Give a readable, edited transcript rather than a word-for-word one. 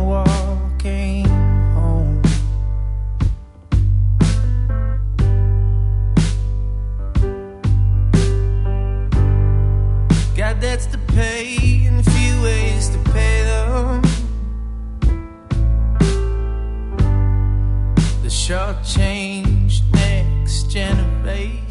walking home. Got debts to pay and a few ways to pay them. The shortchanged next generation.